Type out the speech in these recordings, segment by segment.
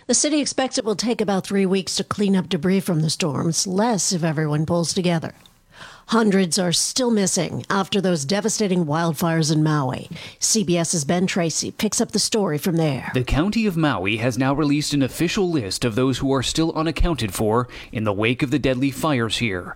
The city expects it will take about 3 weeks to clean up debris from the storms, less if everyone pulls together. Hundreds are still missing after those devastating wildfires in Maui. CBS's Ben Tracy picks up the story from there. The county of Maui has now released an official list of those who are still unaccounted for in the wake of the deadly fires here.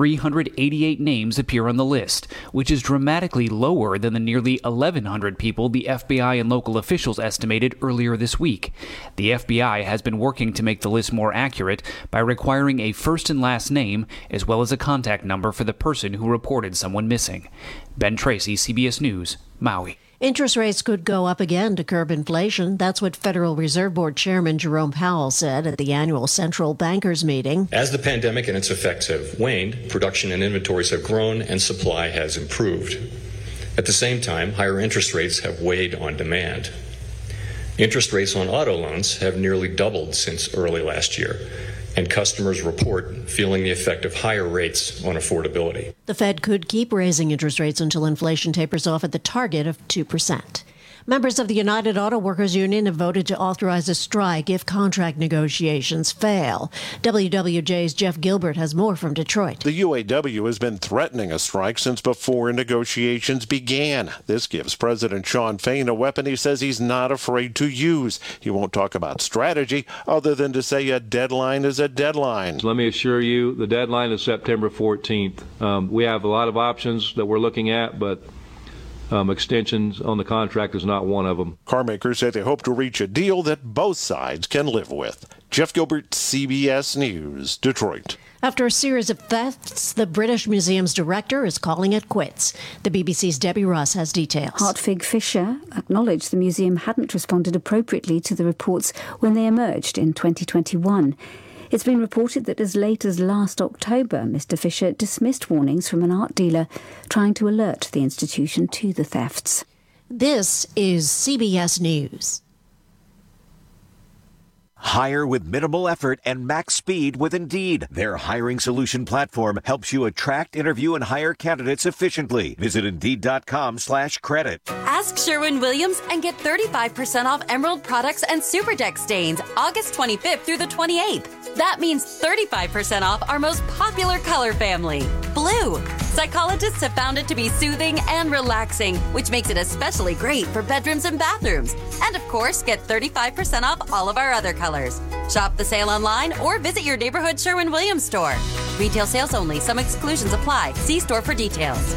388 names appear on the list, which is dramatically lower than the nearly 1,100 people the FBI and local officials estimated earlier this week. The FBI has been working to make the list more accurate by requiring a first and last name as well as a contact number for the person who reported someone missing. Ben Tracy, CBS News, Maui. Interest rates could go up again to curb inflation. That's what Federal Reserve Board Chairman Jerome Powell said at the annual Central Bankers meeting. As the pandemic and its effects have waned, production and inventories have grown and supply has improved. At the same time, higher interest rates have weighed on demand. Interest rates on auto loans have nearly doubled since early last year, and customers report feeling the effect of higher rates on affordability. The Fed could keep raising interest rates until inflation tapers off at the target of 2%. Members of the United Auto Workers Union have voted to authorize a strike if contract negotiations fail. WWJ's Jeff Gilbert has more from Detroit. The UAW has been threatening a strike since before negotiations began. This gives President Shawn Fain a weapon he says he's not afraid to use. He won't talk about strategy other than to say a deadline is a deadline. Let me assure you, the deadline is September 14th. We have a lot of options that we're looking at, but extensions on the contract is not one of them. Carmakers say they hope to reach a deal that both sides can live with. Jeff Gilbert, CBS News, Detroit. After a series of thefts, the British Museum's director is calling it quits. The BBC's Debbie Ross has details. Hartwig Fischer acknowledged the museum hadn't responded appropriately to the reports when they emerged in 2021. It's been reported that as late as last October, Mr. Fisher dismissed warnings from an art dealer trying to alert the institution to the thefts. This is CBS News. Hire with minimal effort and max speed with Indeed. Their hiring solution platform helps you attract, interview, and hire candidates efficiently. Visit Indeed.com/credit. Ask Sherwin-Williams and get 35% off Emerald products and Superdeck stains August 25th through the 28th. That means 35% off our most popular color family, blue. Psychologists have found it to be soothing and relaxing, which makes it especially great for bedrooms and bathrooms. And of course, get 35% off all of our other colors. Shop the sale online or visit your neighborhood Sherwin-Williams store. Retail sales only. Some exclusions apply. See store for details.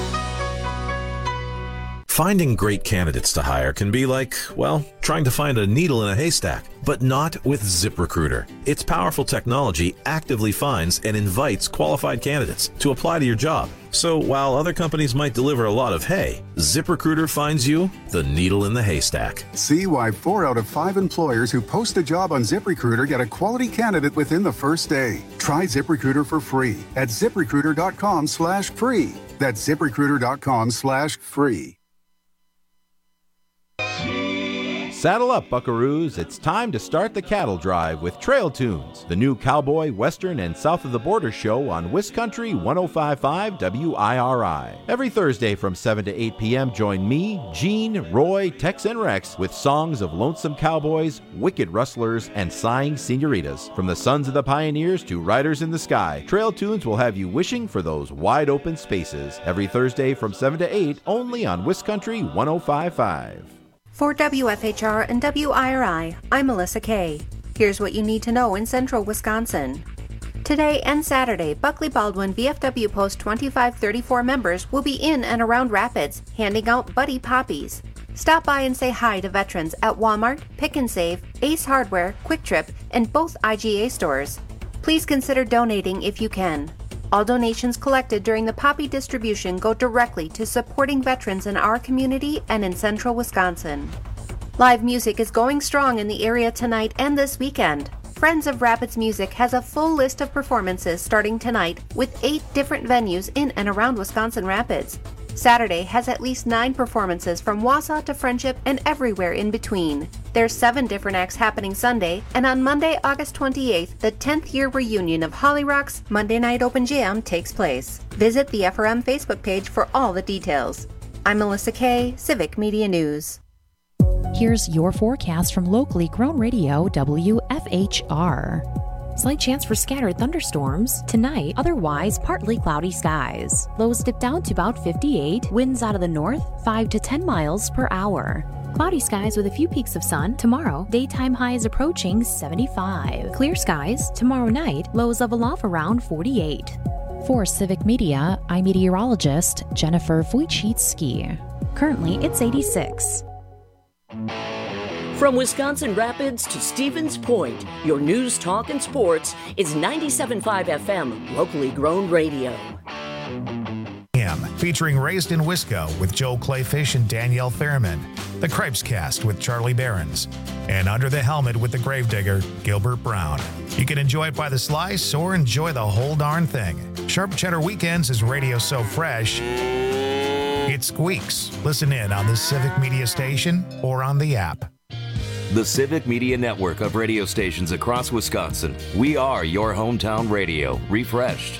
Finding great candidates to hire can be like, well, trying to find a needle in a haystack, but not with ZipRecruiter. Its powerful technology actively finds and invites qualified candidates to apply to your job. So while other companies might deliver a lot of hay, ZipRecruiter finds you the needle in the haystack. See why 4 out of 5 employers who post a job on ZipRecruiter get a quality candidate within the first day. Try ZipRecruiter for free at ZipRecruiter.com/free. That's ZipRecruiter.com/free. Saddle up, buckaroos. It's time to start the cattle drive with Trail Tunes, the new cowboy, western, and south of the border show on WisCountry 105.5 WIRI. Every Thursday from 7 to 8 p.m., join me, Gene, Roy, Tex, and Rex with songs of lonesome cowboys, wicked rustlers, and sighing senoritas. From the sons of the pioneers to riders in the sky, Trail Tunes will have you wishing for those wide open spaces. Every Thursday from 7 to 8, only on WisCountry 105.5. For WFHR and WIRI, I'm Melissa Kay. Here's what you need to know in central Wisconsin. Today and Saturday, Buckley Baldwin VFW Post 2534 members will be in and around Rapids, handing out Buddy Poppies. Stop by and say hi to veterans at Walmart, Pick and Save, Ace Hardware, Quick Trip, and both IGA stores. Please consider donating if you can. All donations collected during the poppy distribution go directly to supporting veterans in our community and in central Wisconsin. Live music is going strong in the area tonight and this weekend. Friends of Rapids Music has a full list of performances starting tonight with 8 different venues in and around Wisconsin Rapids. Saturday has at least 9 performances from Wausau to Friendship and everywhere in between. There's 7 different acts happening Sunday, and on Monday, August 28th, the 10th year reunion of Holly Rock's Monday Night Open Jam takes place. Visit the FRM Facebook page for all the details. I'm Melissa Kay, Civic Media News. here's your forecast from locally grown radio WFHR. Slight chance for scattered thunderstorms. Tonight, otherwise partly cloudy skies. Lows dip down to about 58. Winds out of the north, 5 to 10 miles per hour. Cloudy skies with a few peaks of sun. Tomorrow, daytime highs approaching 75. Clear skies. Tomorrow night, lows level off around 48. For Civic Media, I'm meteorologist Jennifer Wojcicki. Currently, it's 86. From Wisconsin Rapids to Stevens Point, your news, talk, and sports is 97.5 FM, locally grown radio. Featuring Raised in Wisco with Joe Clayfish and Danielle Fairman, The Cripes Cast with Charlie Behrens, and Under the Helmet with the Gravedigger, Gilbert Brown. You can enjoy it by the slice or enjoy the whole darn thing. Sharp Cheddar Weekends is radio so fresh, it squeaks. Listen in on the Civic Media Station or on the app. The Civic Media Network of radio stations across Wisconsin. We are your hometown radio, refreshed.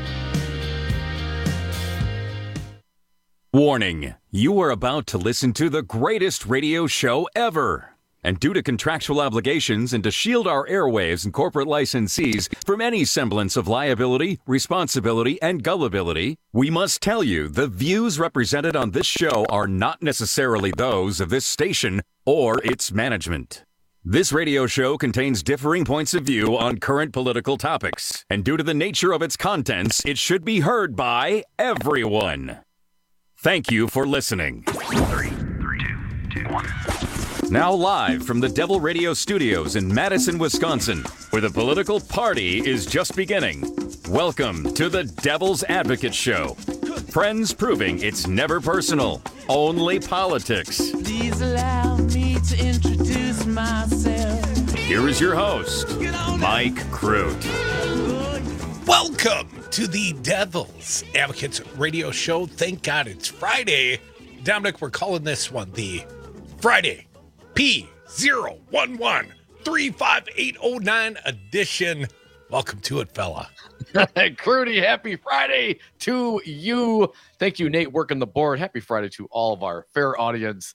Warning, you are about to listen to the greatest radio show ever. And due to contractual obligations and to shield our airwaves and corporate licensees from any semblance of liability, responsibility, and gullibility, we must tell you the views represented on this show are not necessarily those of this station or its management. This radio show contains differing points of view on current political topics, and due to the nature of its contents, it should be heard by everyone. Thank you for listening. 3, 2, 1. Now live from the Devil Radio Studios in Madison, Wisconsin, where the political party is just beginning. Welcome to the Devil's Advocate Show. Friends proving it's never personal, only politics. Please allow me to introduce myself. Here is your host, Mike Crute. Welcome to the Devil's Advocates Radio Show. Thank God it's Friday. Dominic, we're calling this one the Friday P011-35809 edition. Welcome to it, fella. Crudy, happy Friday to you. Thank you, Nate, working the board. Happy Friday to all of our fair audience.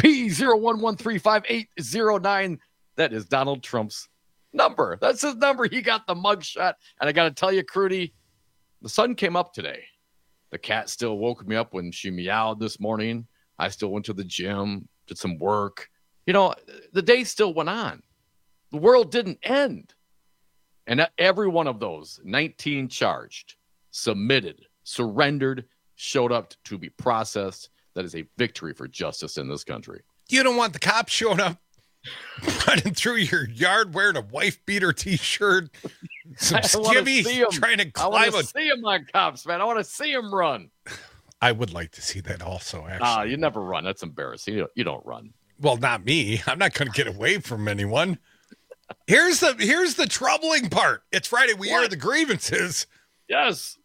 P011-35809. That is Donald Trump's number. That's his number. He got the mugshot. And I got to tell you, Crudy, the sun came up today. The cat still woke me up when she meowed this morning. I still went to the gym, did some work. You know, the day still went on. The world didn't end. And every one of those 19 charged, submitted, surrendered, showed up to be processed. That is a victory for justice in this country. You don't want the cops showing up running through your yard wearing a wife beater t-shirt, some skivvies, trying to climb. I want to see them on cops, man. I want to see them run. I would like to see that also, actually. You never run. That's embarrassing. You don't run. Well, not me. I'm not going to get away from anyone. Here's the troubling part. It's Friday. We air the grievances. Yes.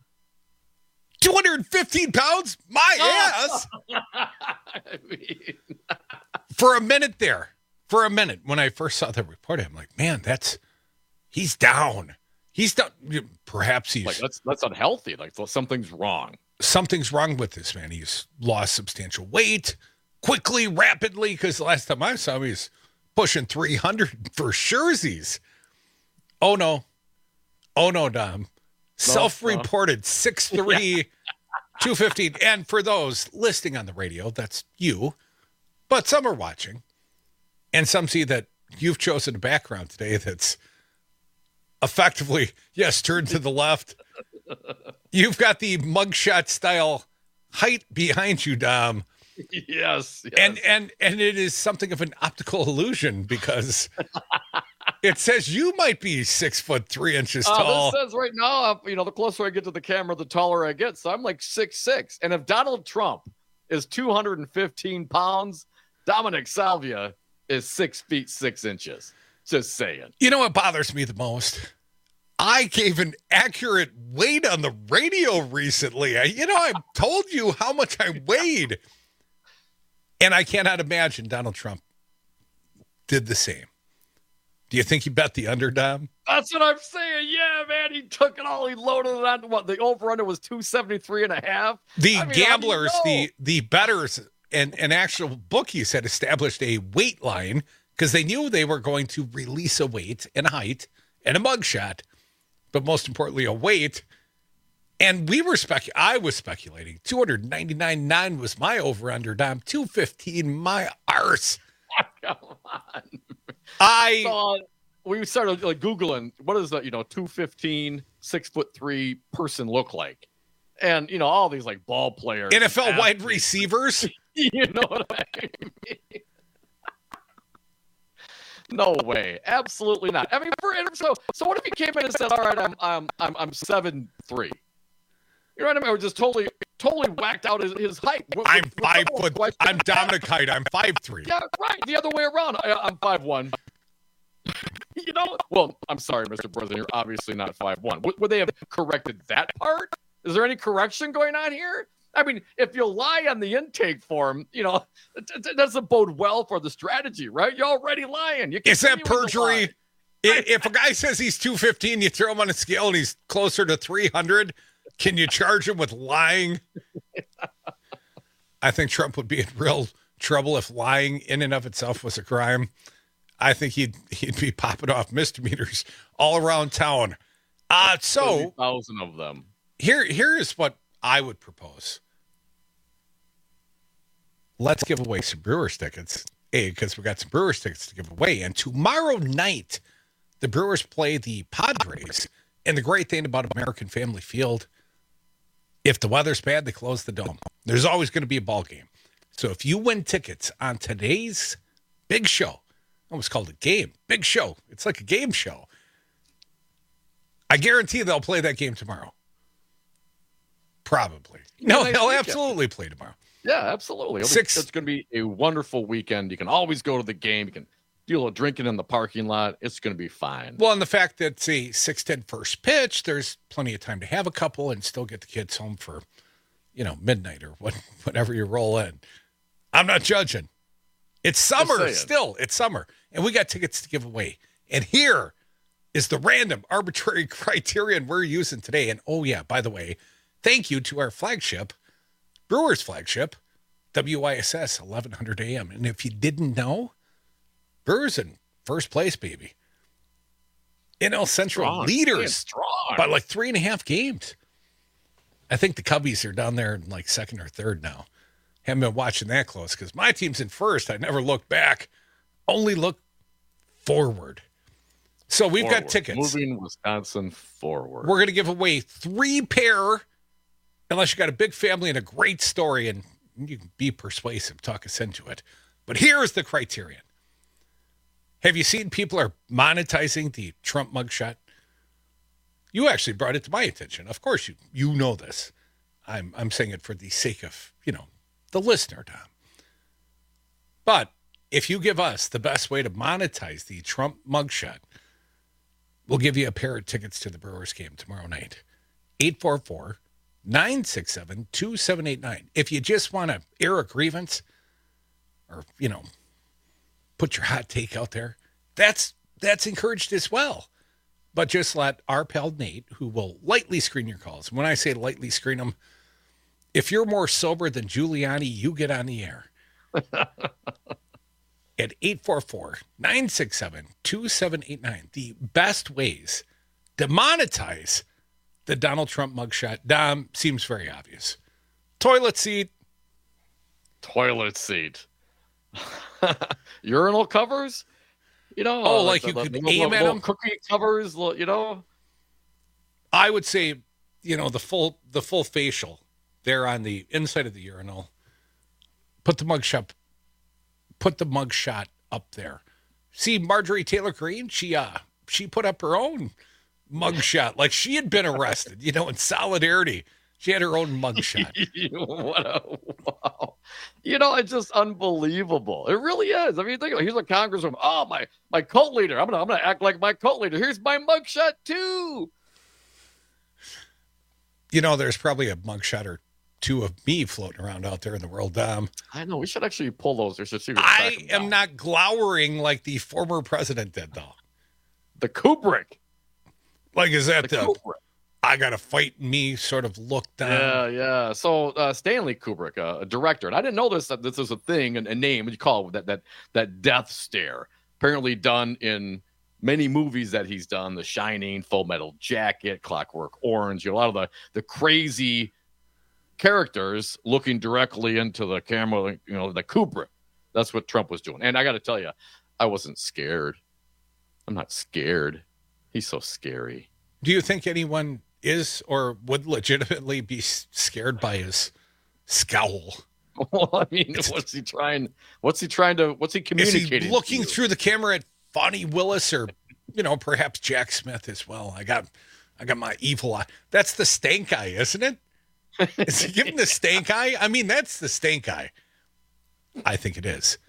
215 pounds? My ass. I mean... For a minute, when I first saw the report, I'm like, man, he's down. He's down. Perhaps he's... Like, that's unhealthy. Like, something's wrong. Something's wrong with this man. He's lost substantial weight quickly, rapidly, because the last time I saw him, he's pushing 300 for surezies. Oh, no, Dom. Self-reported 6'3", 215. And for those listening on the radio, that's you. But some are watching. And some see that you've chosen a background today that's effectively, yes, turned to the left. You've got the mugshot style height behind you, Dom. Yes. And it is something of an optical illusion because it says you might be 6'3" tall. This says right now, the closer I get to the camera, the taller I get. So I'm like 6'6". And if Donald Trump is 215 pounds, Dominic Salvia is 6 feet 6 inches. Just saying. You know what bothers me the most? I gave an accurate weight on the radio recently. I told you how much I weighed. And I cannot imagine Donald Trump did the same. Do you think he bet the under, Dom? That's what I'm saying. Yeah, man. He took it all. He loaded it on. The over-under was 273.5. Gamblers, the bettors and actual bookies had established a weight line because they knew they were going to release a weight and a height and a mugshot, but most importantly, a weight. And we were I was speculating 299.9 was my over-under, Dom. 215, my arse. Come on. We started like Googling, what does the 215, 6'3" person look like? And, all these like ball players. NFL wide receivers. You know what I mean? No way. Absolutely not. I mean, so what if he came in and said, all right, I'm 7'3"? You know what I mean? Or just totally whacked out his height. I'm 5 foot. I'm Dominic height. I'm 5'3". Yeah, right. The other way around. I'm 5'1". Well, I'm sorry, Mr. President. You're obviously not 5'1". Would they have corrected that part? Is there any correction going on here? I mean, if you lie on the intake form, that doesn't bode well for the strategy, right? You're already lying. Is that perjury? If a guy says he's 215, you throw him on a scale and he's closer to 300, can you charge him with lying? I think Trump would be in real trouble if lying in and of itself was a crime. I think he'd be popping off misdemeanors all around town. So 1,000 of them. Here is what I would propose. Let's give away some Brewers tickets. Because we got some Brewers tickets to give away. And tomorrow night, the Brewers play the Padres. And the great thing about American Family Field, if the weather's bad, they close the dome. There's always going to be a ball game. So if you win tickets on today's big show, I almost called it game, big show. It's like a game show. I guarantee they'll play that game tomorrow. Probably. No, they'll absolutely play tomorrow. Yeah, absolutely. It's going to be a wonderful weekend. You can always go to the game. You can do a little drinking in the parking lot. It's going to be fine. Well, and the fact that it's a 6:10 first pitch, there's plenty of time to have a couple and still get the kids home for, midnight or whatever you roll in. I'm not judging. It's summer still. It's summer. And we got tickets to give away. And here is the random arbitrary criterion we're using today. And oh, yeah, by the way, thank you to our flagship, Brewers flagship, WISS 1100 AM. And if you didn't know, Brewers in first place, baby. NL Central leaders by like 3.5 games. I think the Cubbies are down there in like second or third now. Haven't been watching that close because my team's in first. I never look back, only look forward. So we've got tickets. Moving Wisconsin forward. We're going to give away 3 pair, unless you got a big family and a great story, and you can be persuasive, talk us into it. But here's the criterion. Have you seen people are monetizing the Trump mugshot? You actually brought it to my attention. Of course, you know this. I'm saying it for the sake of, the listener, Tom. But if you give us the best way to monetize the Trump mugshot, we'll give you a pair of tickets to the Brewers game tomorrow night. 844-967-2789. If you just want to air a grievance or, put your hot take out there, that's encouraged as well. But just let our pal Nate, who will lightly screen your calls. When I say lightly screen them, if you're more sober than Giuliani, you get on the air. At 844-967-2789. The best ways to monetize the Donald Trump mugshot. Dom, seems very obvious. Toilet seat. Urinal covers? Like you could aim at them? Cookie covers, I would say, the full facial there on the inside of the urinal. Put the mugshot up there. See, Marjorie Taylor Greene, she put up her own mugshot like she had been arrested, in solidarity. She had her own mugshot. Wow. It's just unbelievable. It really is. I mean, think about it. Here's a congresswoman. Oh, my cult leader. I'm gonna act like my cult leader. Here's my mugshot too. There's probably a mugshot or two of me floating around out there in the world, Dom. I know. We should actually pull those. There's a secret. I am not glowering like the former president did, though. The Kubrick. Like, is that the Kubrick? I got to fight me sort of look down. Yeah. So Stanley Kubrick, a director, and I didn't know that this is a thing, and a name, you call it that death stare. Apparently done in many movies that he's done, The Shining, Full Metal Jacket, Clockwork Orange, a lot of the crazy characters looking directly into the camera, the Kubrick. That's what Trump was doing. And I got to tell you, I wasn't scared. I'm not scared. He's so scary. Do you think anyone is or would legitimately be scared by his scowl? Well, I mean, what's he communicating? Is he looking through the camera at Fonnie Willis or, perhaps Jack Smith as well? I got my evil eye. That's the stank eye, isn't it? Is he giving the stank eye? I mean, that's the stank eye. I think it is.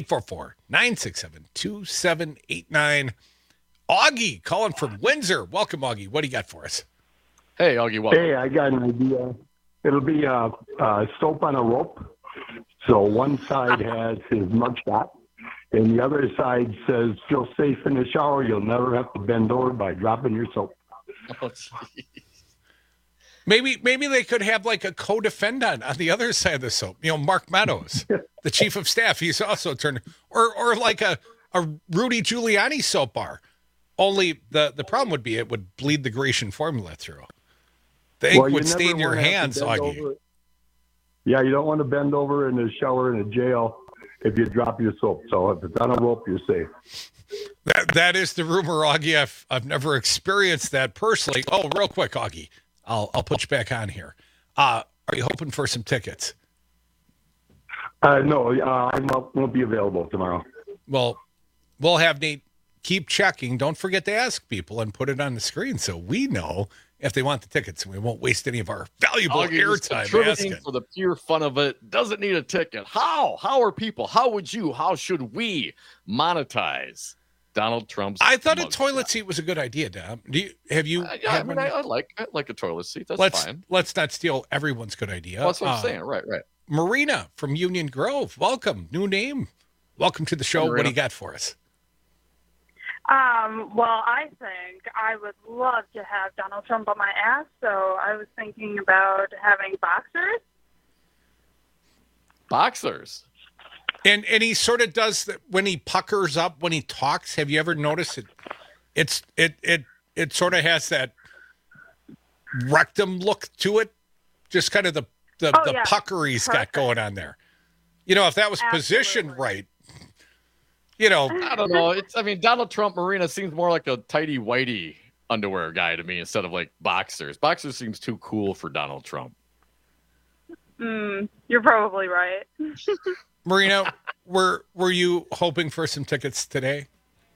844-967-2789. Augie calling from Windsor. Welcome, Augie. What do you got for us? Hey, Augie, welcome. Hey, I got an idea. It'll be soap on a rope. So one side has his mugshot, and the other side says, "Feel safe in the shower. You'll never have to bend over by dropping your soap." Oh, geez. Maybe they could have like a co-defendant on the other side of the soap. Mark Meadows, the chief of staff. He's also turned, or like a Rudy Giuliani soap bar. Only the problem would be it would bleed the Grecian formula through. The ink would stain your hands, Augie. Over. Yeah, you don't want to bend over in the shower in a jail if you drop your soap. So if it's on a rope, you're safe. That is the rumor, Augie. I've never experienced that personally. Oh, real quick, Augie. I'll put you back on here. Are you hoping for some tickets? No, I won't be available tomorrow. Well, we'll have Nate keep checking. Don't forget to ask people and put it on the screen so we know if they want the tickets, and we won't waste any of our valuable airtime asking. For the pure fun of it, doesn't need a ticket. How are people? How should we monetize Donald Trump's? I thought a toilet seat was a good idea, Dom. I like a toilet seat. That's fine. Let's not steal everyone's good idea. Well, that's what I'm saying. Right. Marina from Union Grove. Welcome. New name. Welcome to the show. What do you got for us? Well, I think I would love to have Donald Trump on my ass, so I was thinking about having boxers. Boxers? And he sort of does that when he puckers up when he talks. Have you ever noticed it? It sort of has that rectum look to it. Just kind of the pucker he's got going on there. If that was positioned right. I don't know. Donald Trump, Marina, seems more like a tighty whitey underwear guy to me instead of like boxers. Boxers seems too cool for Donald Trump. You're probably right. Marina, were you hoping for some tickets today?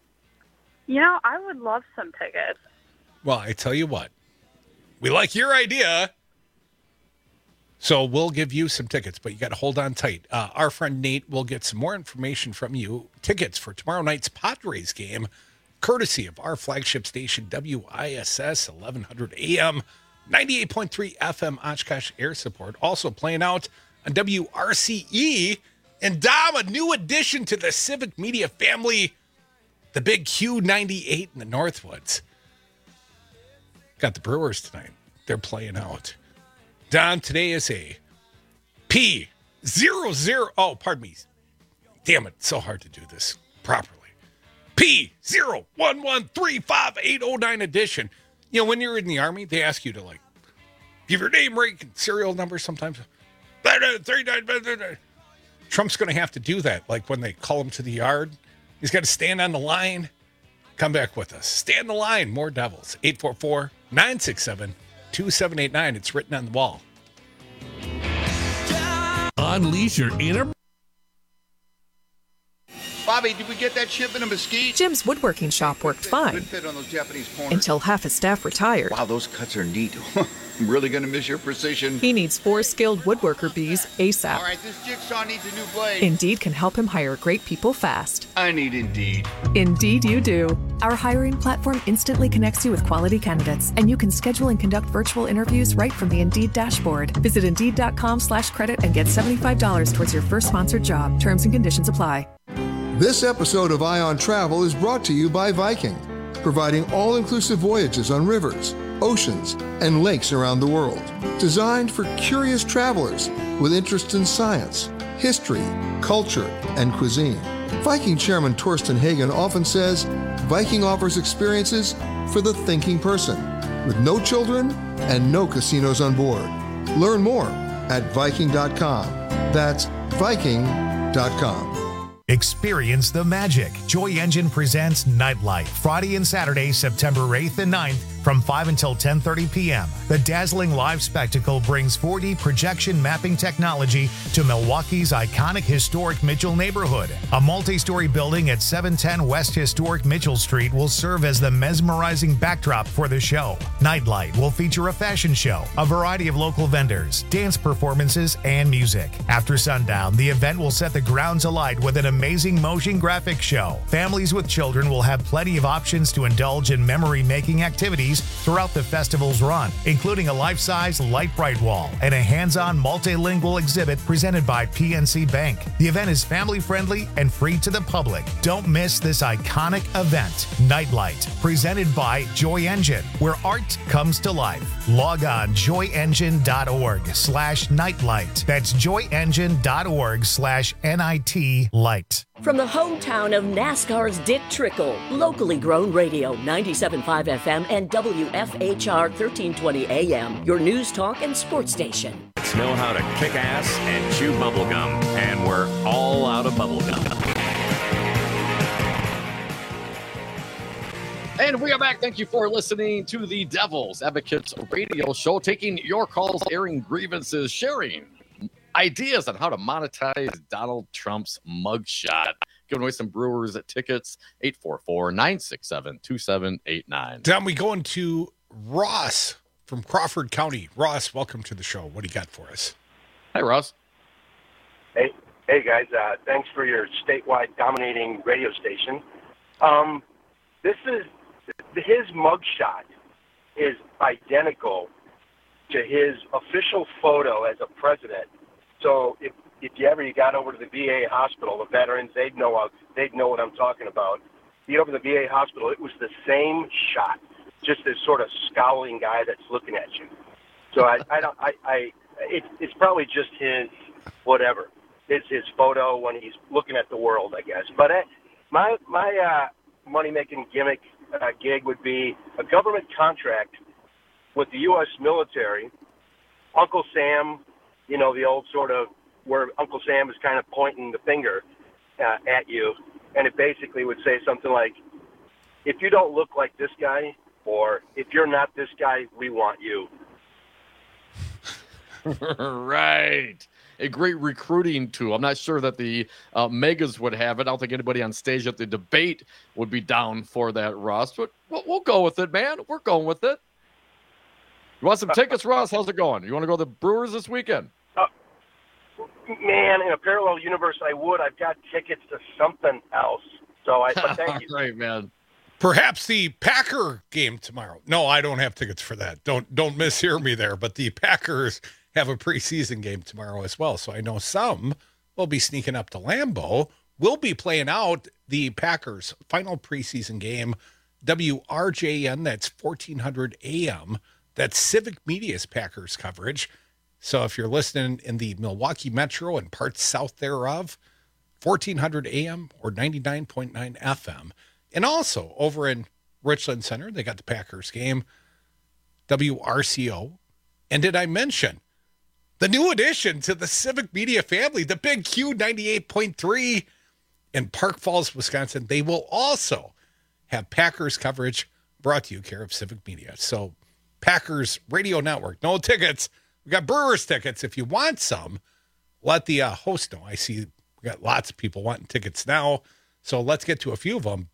I would love some tickets. Well, I tell you what, we like your idea. So we'll give you some tickets, but you got to hold on tight. Our friend Nate will get some more information from you. Tickets for tomorrow night's Padres game, courtesy of our flagship station, WISS 1100 AM, 98.3 FM Oshkosh Air Support. Also playing out on WRCE. And Dom, a new addition to the Civic Media family, the big Q98 in the Northwoods. Got the Brewers tonight. They're playing out. Don, today is a P00. Oh, pardon me. Damn it. It's so hard to do this properly. P01135809 edition. When you're in the Army, they ask you to give your name, rank, and serial number sometimes. Trump's going to have to do that. Like when they call him to the yard, he's got to stand on the line. Come back with us. Stay on the line. More Devils. 844-967-2789. It's written on the wall. Unleash your inner... Bobby, did we get that shipment of mesquite? Jim's woodworking shop worked fine. Good fit on those Japanese corners. Until half his staff retired. Wow, those cuts are neat. I'm really going to miss your precision. He needs 4 skilled woodworker bees ASAP. All right, this jigsaw needs a new blade. Indeed can help him hire great people fast. I need Indeed. Indeed you do. Our hiring platform instantly connects you with quality candidates, and you can schedule and conduct virtual interviews right from the Indeed dashboard. Visit Indeed.com/credit and get $75 towards your first sponsored job. Terms and conditions apply. This episode of Ion Travel is brought to you by Viking, providing all-inclusive voyages on rivers, oceans, and lakes around the world. Designed for curious travelers with interest in science, history, culture, and cuisine. Viking Chairman Torsten Hagen often says, Viking offers experiences for the thinking person, with no children and no casinos on board. Learn more at Viking.com. That's Viking.com. Experience the magic. Joy Engine presents Nightlight, Friday and Saturday, September 8th and 9th, from 5 until 10:30 p.m. The dazzling live spectacle brings 4D projection mapping technology to Milwaukee's iconic historic Mitchell neighborhood. A multi-story building at 710 West Historic Mitchell Street will serve as the mesmerizing backdrop for the show. Nightlight will feature a fashion show, a variety of local vendors, dance performances, and music. After sundown, the event will set the grounds alight with an amazing motion graphics show. Families with children will have plenty of options to indulge in memory-making activities throughout the festival's run, including a life-size light bright wall and a hands-on multilingual exhibit presented by PNC Bank. The event is family-friendly and free to the public. Don't miss this iconic event, Nightlight, presented by Joy Engine, where art comes to life. Log on joyengine.org/nightlight. That's joyengine.org/NIT light. From the hometown of NASCAR's Dick Trickle, locally grown radio, 97.5 FM and WFHR 1320 AM, your news, talk, and sports station. Let's know how to kick ass and chew bubblegum, and we're all out of bubblegum. And we are back. Thank you for listening to the Devil's Advocates radio show, taking your calls, airing grievances, sharing ideas on how to monetize Donald Trump's mugshot. Giving away some Brewers tickets, 844-967-2789. Then we go into Ross from Crawford County. Ross, welcome to the show. What do you got for us? Hi, Ross. Hey guys. Thanks for your statewide dominating radio station. His mugshot is identical to his official photo as a president. So if you got over to the VA hospital, the veterans, they'd know what I'm talking about. You get over to the VA hospital, it was the same shot, just this sort of scowling guy that's looking at you. So it's probably just his whatever. It's his photo when he's looking at the world, I guess. But my money-making gimmick gig would be a government contract with the U.S. military. Uncle Sam, the old sort of where Uncle Sam is kind of pointing the finger at you, and it basically would say something like, if you don't look like this guy, or if you're not this guy, we want you. Right. A great recruiting tool. I'm not sure that the Megas would have it. I don't think anybody on stage at the debate would be down for that, Ross. But we'll go with it, man. We're going with it. You want some tickets, Ross? How's it going? You want to go to the Brewers this weekend? Man, in a parallel universe, I would. I've got tickets to something else. But thank you. Right, man. Perhaps the Packer game tomorrow. No, I don't have tickets for that. Don't mishear me there. But the Packers have a preseason game tomorrow as well. So I know some will be sneaking up to Lambeau. We'll be playing out the Packers' final preseason game. WRJN, that's 1400 AM. That's Civic Media's Packers coverage. So if you're listening in the Milwaukee Metro and parts south thereof, 1400 AM or 99.9 FM. And also over in Richland Center, they got the Packers game, WRCO. And did I mention the new addition to the Civic Media family, the Big Q 98.3 in Park Falls, Wisconsin? They will also have Packers coverage brought to you care of Civic Media. So Packers Radio Network, no tickets. We got Brewers tickets. If you want some, let the host know. I see we got lots of people wanting tickets now. So let's get to a few of them.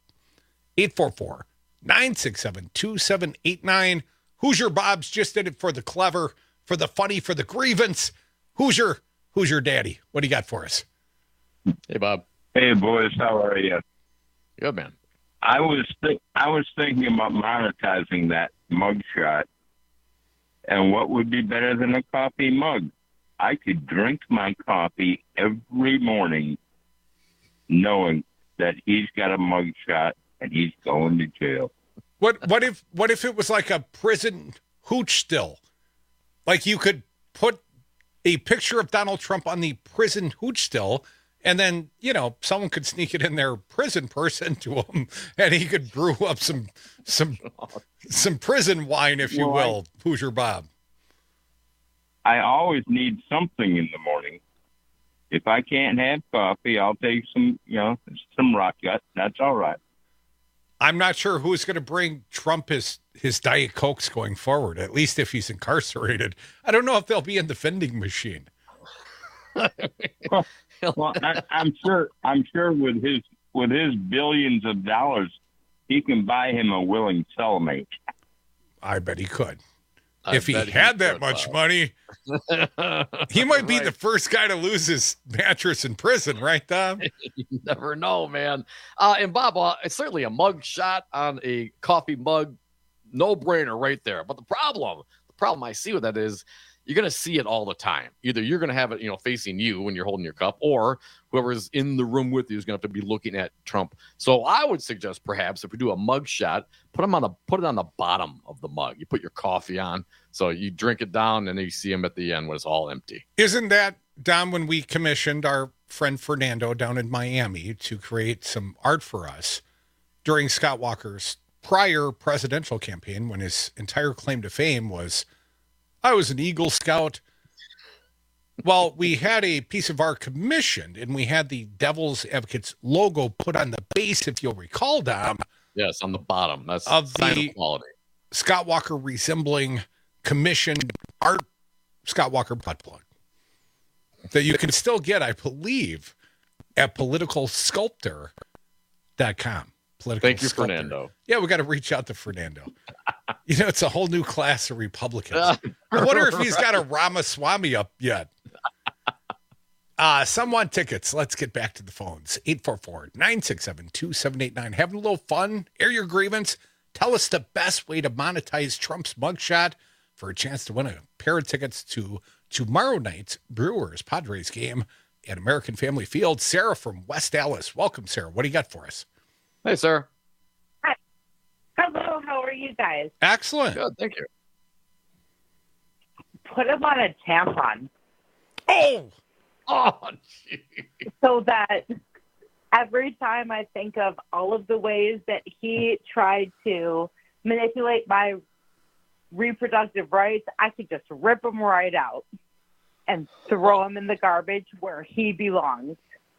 844-967-2789. Hoosier Bob's just did it for the clever, for the funny, for the grievance. Hoosier daddy. What do you got for us? Hey, Bob. Hey, boys. How are you? Good, man. I was thinking about monetizing that mugshot. And what would be better than a coffee mug? I could drink my coffee every morning knowing that he's got a mugshot and he's going to jail. What if it was like a prison hooch still? Like you could put a picture of Donald Trump on the prison hooch still, and then, someone could sneak it in their prison purse into him, and he could brew up some prison wine, if you will, Hoosier Bob. I always need something in the morning. If I can't have coffee, I'll take some rock gut. That's all right. I'm not sure who's going to bring Trump his Diet Cokes going forward, at least if he's incarcerated. I don't know if they'll be in the vending machine. Well, I'm sure with his billions of dollars, he can buy him a willing cellmate. I bet he could. If he had that much money, he might be the first guy to lose his mattress in prison, right, Tom? You never know, man. And Bob, it's certainly a mug shot on a coffee mug, no brainer right there. But the problem I see with that is you're going to see it all the time. Either you're going to have it, facing you when you're holding your cup, or whoever's in the room with you is going to have to be looking at Trump. So I would suggest perhaps if we do a mug shot, put it on the bottom of the mug. You put your coffee on, so you drink it down, and then you see him at the end when it's all empty. Isn't that, Don, when we commissioned our friend Fernando down in Miami to create some art for us during Scott Walker's prior presidential campaign, when his entire claim to fame was, I was an Eagle Scout. Well, we had a piece of art commissioned, and we had the Devil's Advocates logo put on the base, if you'll recall, Dom. Yes, on the bottom. That's of sign the of quality. Scott Walker resembling commissioned art Scott Walker butt plug that you can still get, I believe, at politicalsculptor.com. Thank you, Fernando. Yeah, we got to reach out to Fernando. It's a whole new class of Republicans. I wonder if he's got a Ramaswamy up yet. Some want tickets. Let's get back to the phones. 844-967-2789. Having a little fun? Air your grievance. Tell us the best way to monetize Trump's mugshot for a chance to win a pair of tickets to tomorrow night's Brewers-Padres game at American Family Field. Sarah from West Dallas. Welcome, Sarah. What do you got for us? Hey, Sarah. Hi. Hello. How are you guys? Excellent. Good. Thank you. Put him on a tampon. Oh, gee. So that every time I think of all of the ways that he tried to manipulate my reproductive rights, I could just rip him right out and throw him in the garbage where he belongs.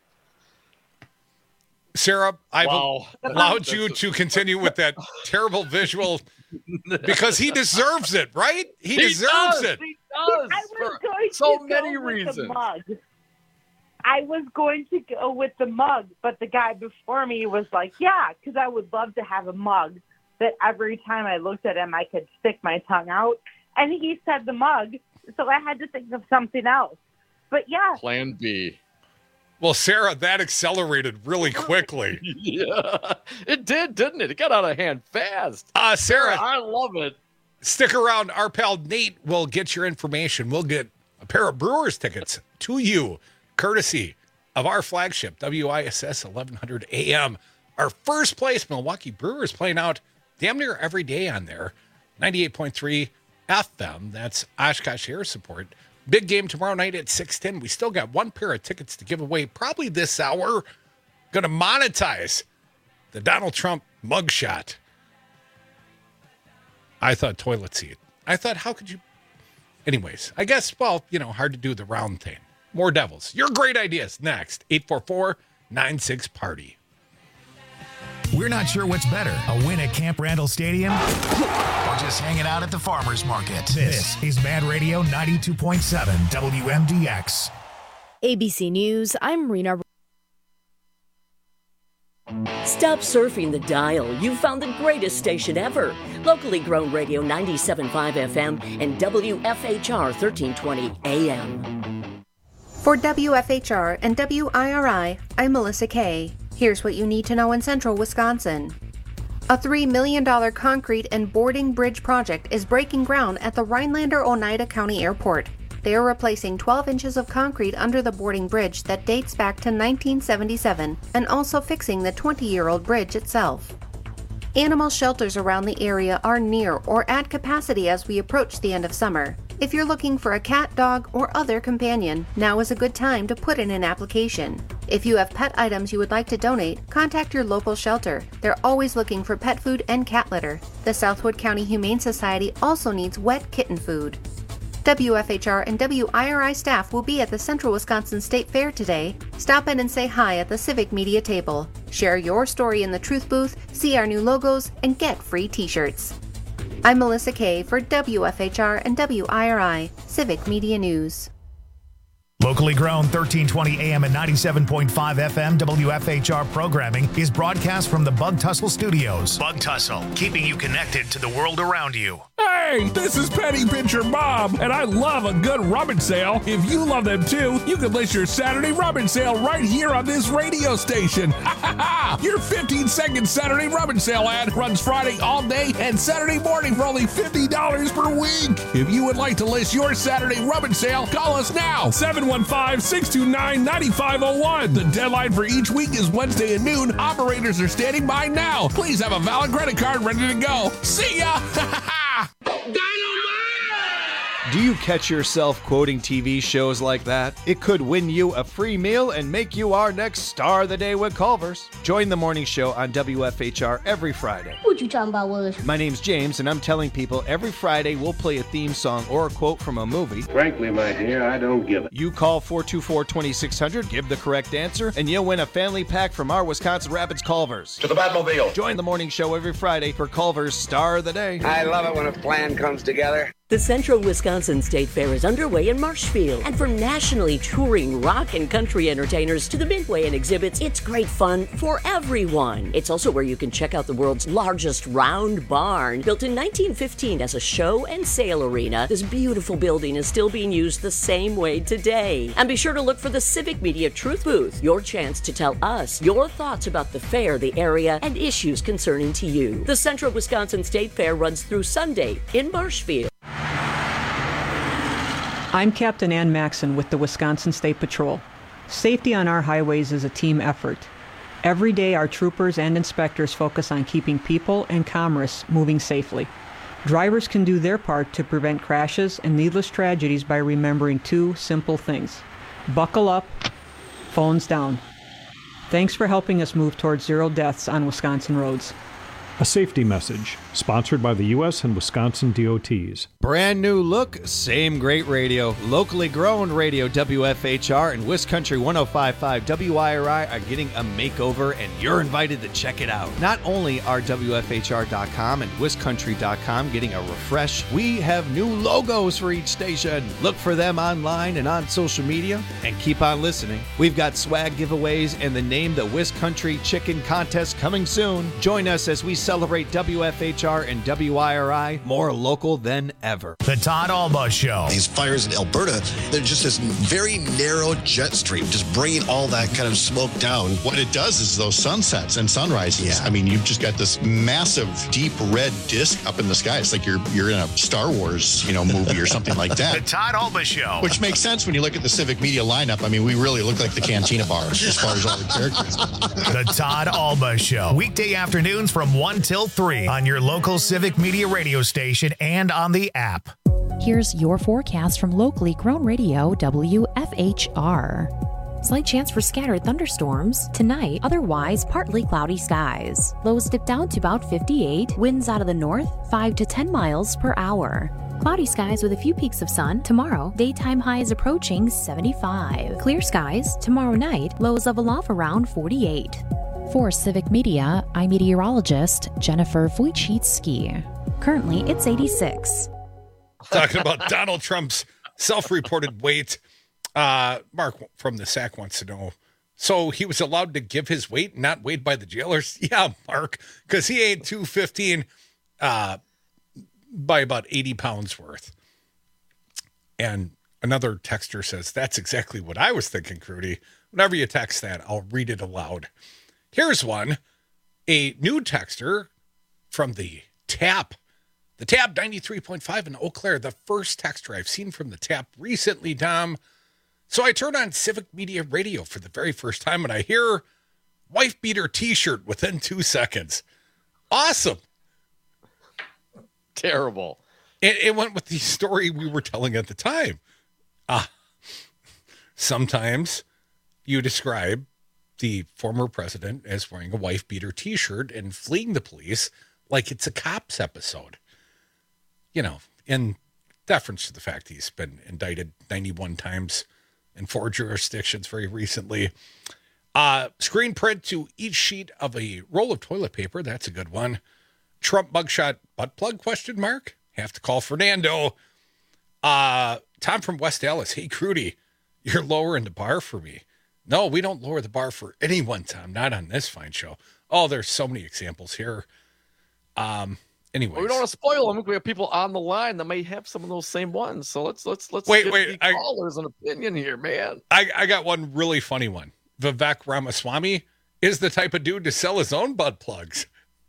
Sarah, I've allowed you to continue with that terrible visual because he deserves it, right? He deserves it. He does. I was going so to many go with reasons. the mug. I was going to go with the mug, but the guy before me was like, yeah, because I would love to have a mug that every time I looked at him, I could stick my tongue out. And he said the mug, so I had to think of something else. But yeah. Plan B. Well, Sarah, that accelerated really quickly. Yeah, it did, didn't it? It got out of hand fast. Sarah, I love it. Stick around. Our pal Nate will get your information. We'll get a pair of Brewers tickets to you, courtesy of our flagship, WISS 1100 AM. Our first place Milwaukee Brewers playing out damn near every day on there. 98.3 FM. That's Oshkosh Air Support. Big game tomorrow night at 6:10. We still got one pair of tickets to give away probably this hour. Going to monetize the Donald Trump mugshot. I thought toilet seat. I thought, how could you? Anyways, I guess, hard to do the round thing. More Devils. Your great ideas next. 844-96-PARTY. We're not sure what's better, a win at Camp Randall Stadium or just hanging out at the farmer's market. This is Mad Radio 92.7 WMDX. ABC News, I'm Rena. Stop surfing the dial. You've found the greatest station ever. Locally grown radio 97.5 FM and WFHR 1320 AM. For WFHR and WIRI, I'm Melissa Kay. Here's what you need to know in central Wisconsin. A $3 million concrete and boarding bridge project is breaking ground at the Rhinelander-Oneida County Airport. They are replacing 12 inches of concrete under the boarding bridge that dates back to 1977 and also fixing the 20-year-old bridge itself. Animal shelters around the area are near or at capacity as we approach the end of summer. If you're looking for a cat, dog, or other companion, now is a good time to put in an application. If you have pet items you would like to donate, contact your local shelter. They're always looking for pet food and cat litter. The Southwood County Humane Society also needs wet kitten food. WFHR and WIRI staff will be at the Central Wisconsin State Fair today. Stop in and say hi at the Civic Media table. Share your story in the Truth Booth, see our new logos, and get free t-shirts. I'm Melissa Kay for WFHR and WIRI, Civic Media News. Locally grown 1320 AM and 97.5 FM WFHR programming is broadcast from the Bug Tussle Studios. Bug Tussle, keeping you connected to the world around you. Hey, this is Penny Pincher Bob, and I love a good rummage sale. If you love them too, you can list your Saturday rummage sale right here on this radio station. Your 15-second Saturday rummage sale ad runs Friday all day and Saturday morning for only $50 per week. If you would like to list your Saturday rummage sale, call us now, 715-629-9501. The deadline for each week is Wednesday at noon. Operators are standing by now. Please have a valid credit card ready to go. See ya! Do you catch yourself quoting TV shows like that? It could win you a free meal and make you our next star of the day with Culver's. Join the morning show on WFHR every Friday. What you talking about, Willis? My name's James, and I'm telling people every Friday we'll play a theme song or a quote from a movie. Frankly, my dear, I don't give it. You call 424-2600, give the correct answer, and you'll win a family pack from our Wisconsin Rapids Culver's. To the Batmobile. Join the morning show every Friday for Culver's Star of the Day. I love it when a plan comes together. The Central Wisconsin State Fair is underway in Marshfield. And from nationally touring rock and country entertainers to the Midway and exhibits, it's great fun for everyone. It's also where you can check out the world's largest round barn. Built in 1915 as a show and sale arena, this beautiful building is still being used the same way today. And be sure to look for the Civic Media Truth Booth, your chance to tell us your thoughts about the fair, the area, and issues concerning to you. The Central Wisconsin State Fair runs through Sunday in Marshfield. I'm Captain Ann Maxon with the Wisconsin State Patrol. Safety on our highways is a team effort. Every day our troopers and inspectors focus on keeping people and commerce moving safely. Drivers can do their part to prevent crashes and needless tragedies by remembering two simple things. Buckle up, phones down. Thanks for helping us move towards zero deaths on Wisconsin roads. A safety message, sponsored by the U.S. and Wisconsin DOTs. Brand new look, same great radio. Locally grown radio WFHR and WisCountry 105.5 WIRI are getting a makeover, and you're invited to check it out. Not only are WFHR.com and WisCountry.com getting a refresh, we have new logos for each station. Look for them online and on social media, and keep on listening. We've got swag giveaways and the Name the WisCountry Chicken Contest coming soon. Join us as we celebrate WFHR and WIRI, more local than ever. The Todd Alba Show. These fires in Alberta, they're just this very narrow jet stream, just bringing all that kind of smoke down. What it does is those sunsets and sunrises. Yeah. I mean, you've just got this massive, deep red disc up in the sky. It's like you're in a Star Wars, movie or something like that. The Todd Alba Show. Which makes sense when you look at the Civic Media lineup. I mean, we really look like the Cantina Bar as far as all the characters. The Todd Alba Show. Weekday afternoons from 1 till 3 on your local Civic Media radio station and on the app. Here's your forecast from locally grown radio WFHR. Slight chance for scattered thunderstorms. Tonight, otherwise partly cloudy skies. Lows dip down to about 58. Winds out of the north, 5 to 10 miles per hour. Cloudy skies with a few peaks of sun. Tomorrow, daytime highs approaching 75. Clear skies. Tomorrow night, lows level off around 48. For Civic Media, I'm meteorologist Jennifer Wojcicki. Currently, it's 86. Talking about Donald Trump's self-reported weight. Mark from the SAC wants to know, so he was allowed to give his weight, not weighed by the jailers? Yeah, Mark, because he ate 215 by about 80 pounds worth. And another texter says, that's exactly what I was thinking, Crudy. Whenever you text that, I'll read it aloud. Here's one. A new texter from the TAP. The TAP 93.5 in Eau Claire, the first texter I've seen from the TAP recently, Tom. So I turn on Civic Media Radio for the very first time, and I hear wife beater t-shirt within 2 seconds. Awesome. Terrible. It went with the story we were telling at the time. Sometimes you describe the former president as wearing a wife beater T-shirt and fleeing the police like it's a Cops episode. You know, in deference to the fact he's been indicted 91 times in 4 jurisdictions very recently. Screen print to each sheet of a roll of toilet paper. That's a good one. Trump mugshot butt plug, ? Have to call Fernando. Tom from West Dallas. Hey, Crudy, you're lowering the bar for me. No, we don't lower the bar for anyone, Tom. Not on this fine show. Oh, there's so many examples here. Anyways. Well, we don't want to spoil them. We have people on the line that may have some of those same ones. So let's wait. the callers an opinion here, man. I got one really funny one. Vivek Ramaswamy is the type of dude to sell his own butt plugs.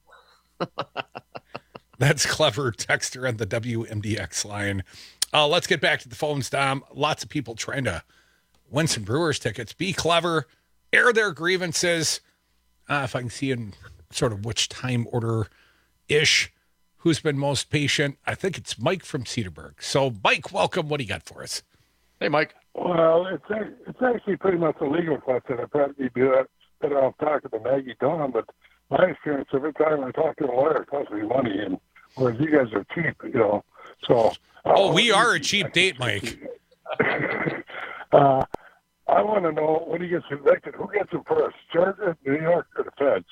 That's clever. Texter on the WMDX line. Let's get back to the phones, Dom. Lots of people trying to win some Brewers tickets. Be clever. Air their grievances. If I can see in sort of which time order-ish, who's been most patient. I think it's Mike from Cedarburg. So, Mike, welcome. What do you got for us? Hey, Mike. Well, it's actually pretty much a legal question. I'd probably be better off talking to Maggie Dawn, but my experience, every time I talk to a lawyer, it costs me money, and whereas you guys are cheap, you know. So. We are a cheap date, Mike. I want to know, when he gets convicted, who gets him first, Georgia, New York, or the feds?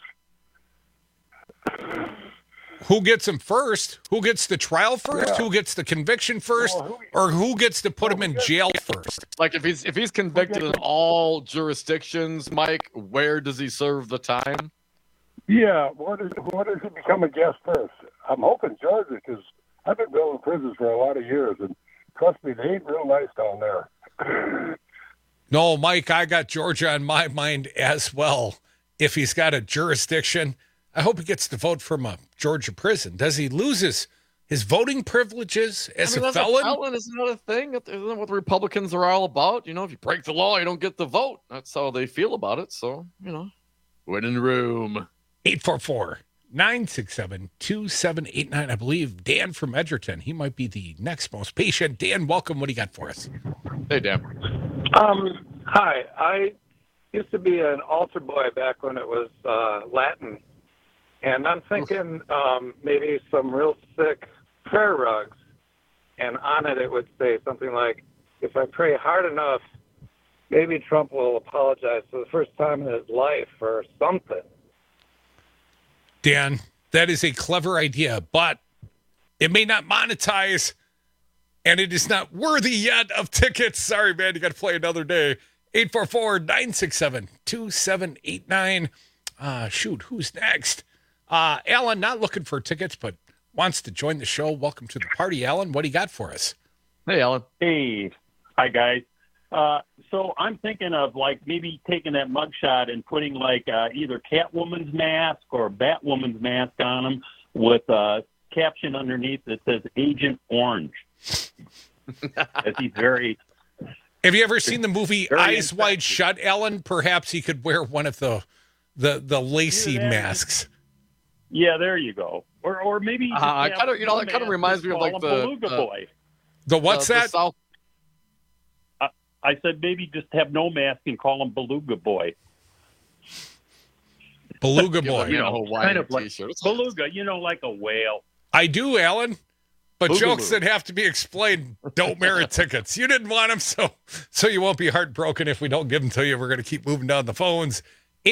Who gets him first? Who gets the trial first? Yeah. Who gets the conviction first? Or who gets to put him in jail first? Like if he's convicted in all jurisdictions, Mike, where does he serve the time? Yeah, what does he become a guest first? I'm hoping Georgia, because I've been building prisons for a lot of years, and trust me, they ain't real nice down there. No, Mike, I got Georgia on my mind as well. If he's got a jurisdiction, I hope he gets to vote from a Georgia prison. Does he lose his voting privileges as a felon? Isn't that a thing? Isn't that what the Republicans are all about? You know, if you break the law, you don't get the vote. That's how they feel about it. So, you know, winning room. 844-967-2789. I believe Dan from Edgerton. He might be the next most patient. Dan, welcome. What do you got for us? Hey, Dan. Hi. I used to be an altar boy back when it was Latin. And I'm thinking maybe some real sick prayer rugs. And on it would say something like, if I pray hard enough, maybe Trump will apologize for the first time in his life or something. Dan, that is a clever idea, but it may not monetize, and it is not worthy yet of tickets. Sorry, man, you got to play another day. 844-967-2789. Shoot, who's next? Alan, not looking for tickets, but wants to join the show. Welcome to the party, Alan. What do you got for us? Hey, Alan. Hey. Hi, guys. So I'm thinking of like maybe taking that mugshot and putting like either Catwoman's mask or Batwoman's mask on him with a caption underneath that says Agent Orange. As he's very. Have you ever seen the movie Eyes Wide Shut, Alan? Perhaps he could wear one of the lacy masks. Yeah, there you go. Or maybe that kind of reminds me of like the Beluga Boy. The what's that? South. I said maybe just have no mask and call him Beluga Boy. Beluga Boy. You know, kind of like beluga, you know, like a whale. I do, Alan. But Boogaloo. Jokes that have to be explained don't merit tickets. You didn't want them, so you won't be heartbroken if we don't give them to you. We're going to keep moving down the phones.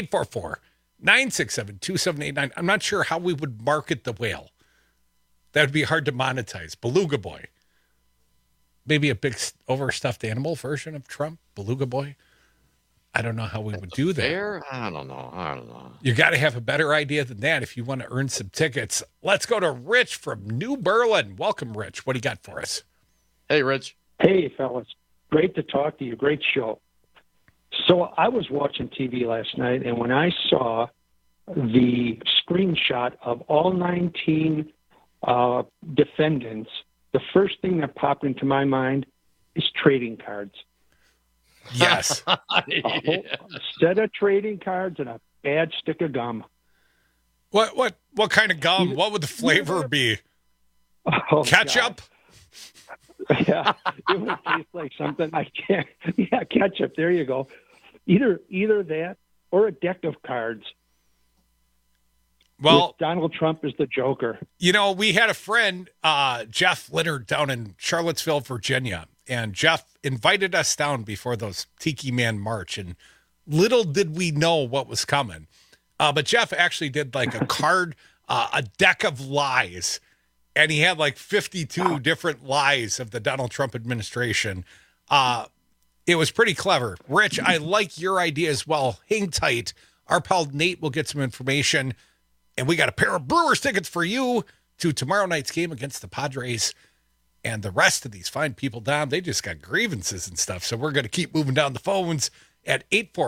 844-967-2789. I'm not sure how we would market the whale. That would be hard to monetize. Beluga Boy. Maybe a big overstuffed animal version of Trump, Beluga Boy. I don't know how we would do that. Fair? I don't know. You got to have a better idea than that if you want to earn some tickets. Let's go to Rich from New Berlin. Welcome, Rich. What do you got for us? Hey, Rich. Hey, fellas. Great to talk to you. Great show. So I was watching TV last night, and when I saw the screenshot of all 19 defendants, the first thing that popped into my mind is trading cards. Yes. A whole set of trading cards and a bad stick of gum. What kind of gum? What would the flavor be? Oh, Ketchup? God. Yeah, it would taste like something I can't. Yeah, ketchup. There you go. Either that or a deck of cards. Well, with Donald Trump is the Joker. You know, we had a friend, Jeff Litter, down in Charlottesville, Virginia, and Jeff invited us down before those Tiki Man March, and little did we know what was coming. But Jeff actually did like a card, a deck of lies, and he had like 52 different lies of the Donald Trump administration. It was pretty clever. Rich, I like your idea as well. Hang tight. Our pal Nate will get some information. And we got a pair of Brewers tickets for you to tomorrow night's game against the Padres. And the rest of these fine people down, they just got grievances and stuff. So we're going to keep moving down the phones at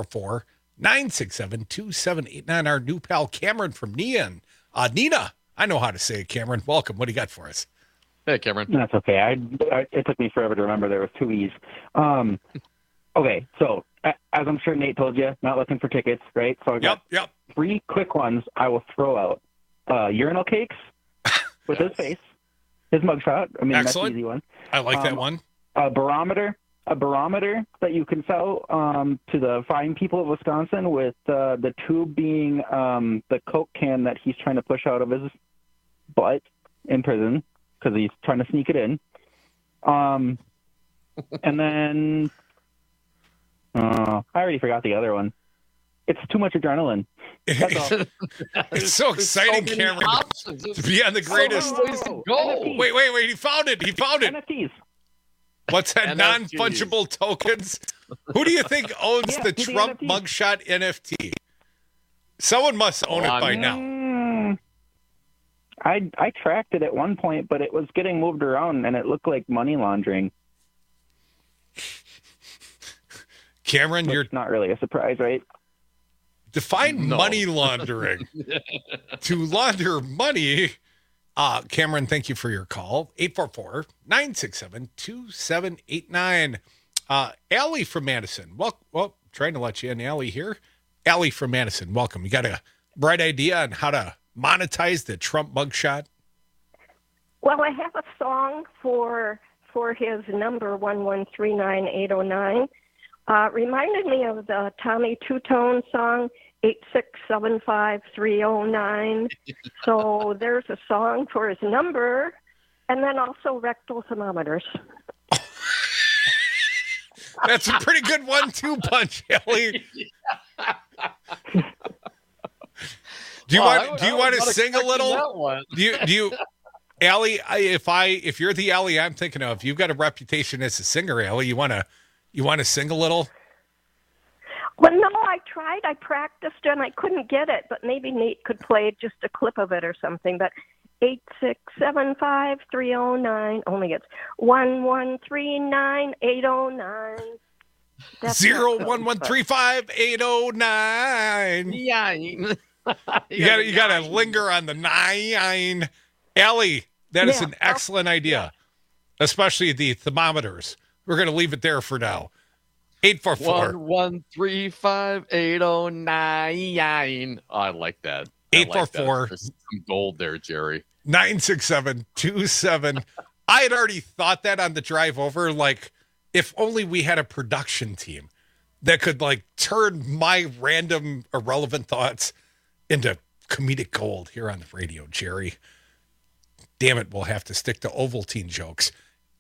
844-967-2789. Our new pal Cameron from Nina. Nina, I know how to say it, Cameron. Welcome. What do you got for us? Hey, Cameron. That's okay. It took me forever to remember there was 2 E's. Okay, so as I'm sure Nate told you, not looking for tickets, right? So I got yep. 3 quick ones I will throw out. Urinal cakes with his face, his mugshot. I mean, Excellent. That's an easy one. I like that one. A barometer that you can sell to the fine people of Wisconsin with the tube being the Coke can that he's trying to push out of his butt in prison because he's trying to sneak it in. And then I already forgot the other one. It's too much adrenaline. That's all. It's so exciting, so Cameron, to be on the greatest. Wait. He found it. NFTs. What's that? Non-fungible tokens? Who do you think owns the Trump mugshot NFT? Someone must own it by now. I tracked it at one point, but it was getting moved around, and it looked like money laundering. Cameron, you're not really a surprise, right? Define money laundering. To launder money. Cameron, thank you for your call. 844-967-2789. Allie from Madison. Well, trying to let you in, Allie here. Allie from Madison, welcome. You got a bright idea on how to monetize the Trump mugshot? Well, I have a song for his number 1139809. Reminded me of the Tommy Two-Tone song 8675309. So there's a song for his number, and then also rectal thermometers. That's a pretty good 1-2 punch, Ellie. Do you want to sing a little? Do you Allie, if you're the Allie I'm thinking of, you've got a reputation as a singer, Allie. You want to sing a little? Well, no, I tried. I practiced, and I couldn't get it. But maybe Nate could play just a clip of it or something. But 8675309 only gets 1139809. 01135-809. Yeah. You gotta linger on the 9. Allie, that is an excellent idea, especially the thermometers. We're going to leave it there for now. 844-1135809. Oh, I like that. 844. There's some gold there, Jerry. 967-27. I had already thought that on the drive over, like, if only we had a production team that could, like, turn my random irrelevant thoughts into comedic gold here on the radio, Jerry. Damn it, we'll have to stick to Ovaltine jokes.